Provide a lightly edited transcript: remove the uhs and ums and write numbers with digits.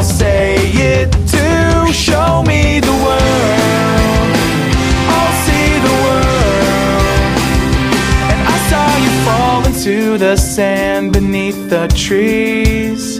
I'll say it too. Show me the world, I'll see the world. And I saw you fall into the sand beneath the trees.